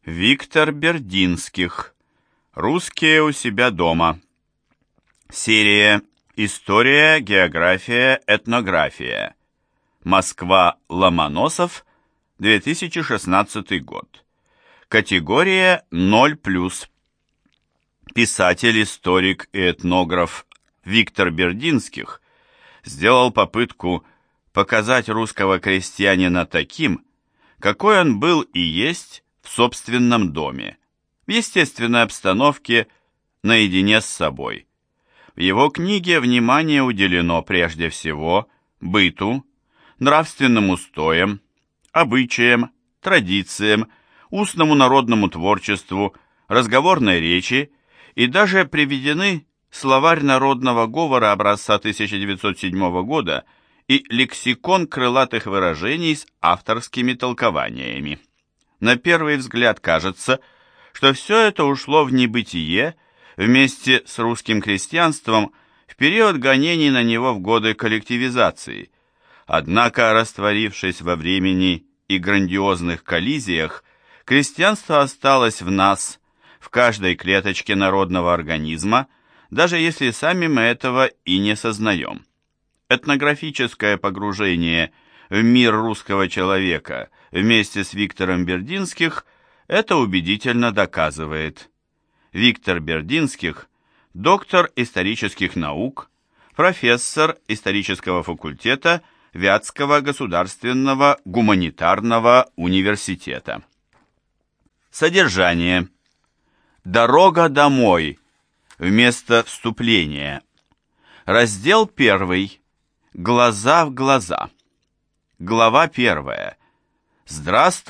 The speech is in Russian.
Виктор Бердинских. Русские у себя дома. Серия «История, география, этнография». Москва, Ломоносов, 2016 год. Категория 0+. Писатель, историк и этнограф Виктор Бердинских сделал попытку показать русского крестьянина таким, какой он был и есть в собственном доме, в естественной обстановке, наедине с собой. В его книге внимание уделено прежде всего быту, нравственным устоям, обычаям, традициям, устному народному творчеству, разговорной речи, и даже приведены словарь народного говора образца 1907 года и лексикон крылатых выражений с авторскими толкованиями. На первый взгляд кажется, что все это ушло в небытие вместе с русским крестьянством в период гонений на него в годы коллективизации. Однако, растворившись во времени и грандиозных коллизиях, крестьянство осталось в нас, в каждой клеточке народного организма, даже если сами мы этого и не сознаем. Этнографическое погружение в мир русского человека вместе с Виктором Бердинских это убедительно доказывает. Виктор Бердинских – доктор исторических наук, профессор исторического факультета Вятского государственного гуманитарного университета. Содержание. Дорога домой. Вместо вступления. Раздел 1. Глаза в глаза. Глава 1. Здравствуй.